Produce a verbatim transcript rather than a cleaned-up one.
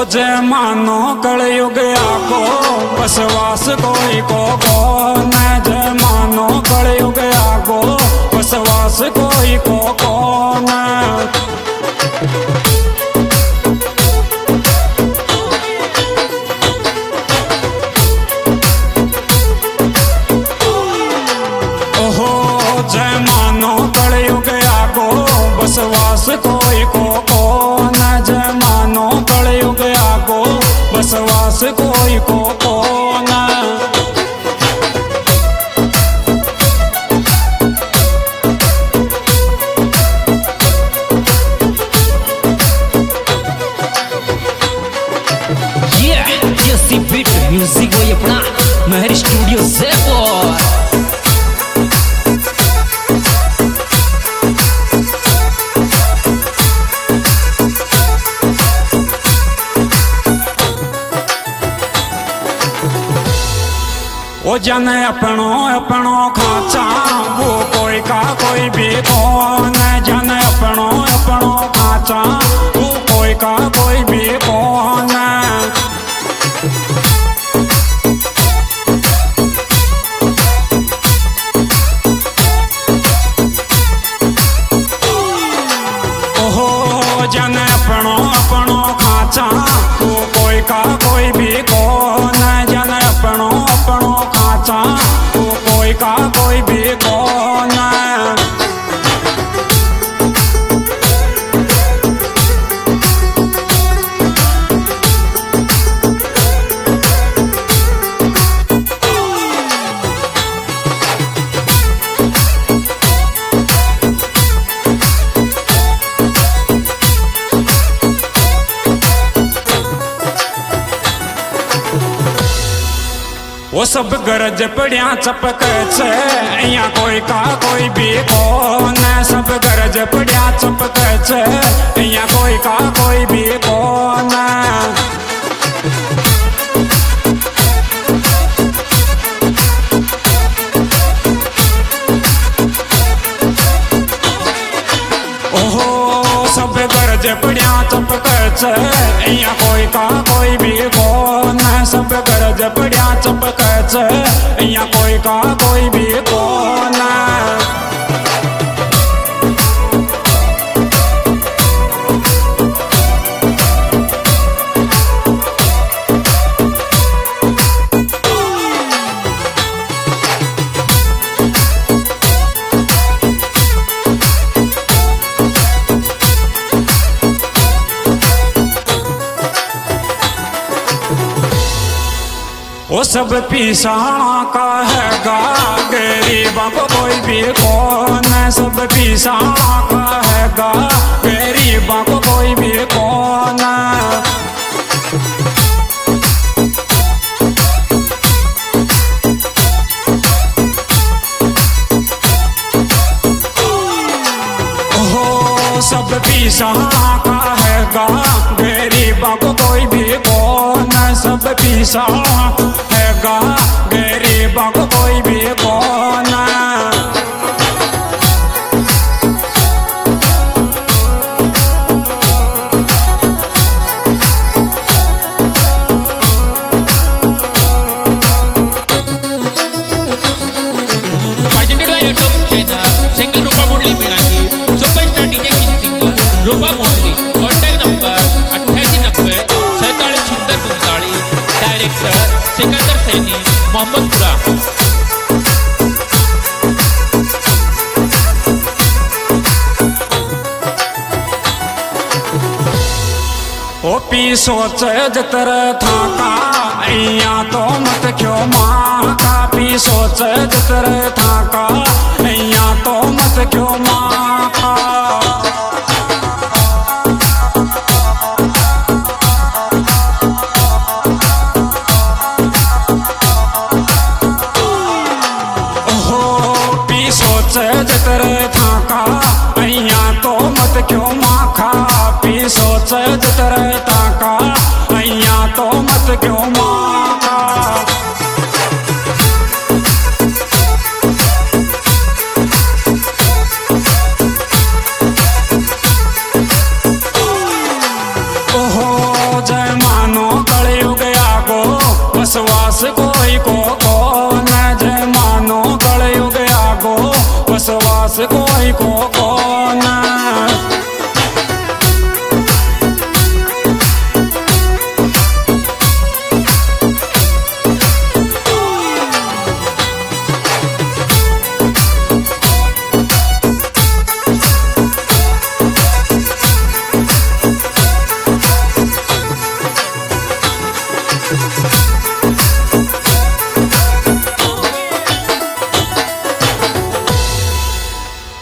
जय मानो कलयुग आगो बसवास कोई को कौन। जय मानो कलयुग आगो बसवास कोई को कौन। ओहो जय मानो कलयुग आगो बसवास कोई को कौन। जय मानो कलयुग आगो बसवास कोई को कौन। बीट म्यूजिक वही अपना महर स्टूडियो से ओ जन अपनो अपनो खाचा वो कोई का कोई भी कौन। जन अपनो अपनो खाचा वो कोई का कोई भी कौन। ओहो जन अपनो अपनो खाचा वो कोई का कोई भी कौन। जन अपनो अपनो खाचा वो कोई का कोई भी कौन। वो सब गरज पड़िया चपक छे यहाँ कोई का कोई भी कौन। सब गरज पड़िया चपक छे यहाँ कोई का कोई भी कौन। ओहो सब गरज पड़िया चपक छे यहाँ कोई का कोई भी कौन। सब गरज पड़िया चपक छे यहाँ कोई का कोई भी कौन। वो सब पिसाना का हैगा गरीबा को कोई भी कौन। सब पिसाना का हैगा गरीबा को कोई भी कौन। ओहो सब पिसाना का हैगा गरीबा को कोई भी कौन। सब पिसाना हैगा गरीबा को कोई भी कौन। Singer Roopa Murali Meenakshi superstar DJ king singer Roopa Murali. Contact number अट्ठासी नब्बे सैतालीस छिहत्तर उनतालीस। Director Sikandar Saini Mohammadpura. O P सोच जतर था का यहाँ तो मत क्यों माँ का। पी सोच जतर था का यहाँ तो मत क्यों माँ का। जतर था का यहाँ तो मत क्यों माखा। पी सोच जतर था का यहाँ तो मत क्यों माखा। ओहो जय मान कोई को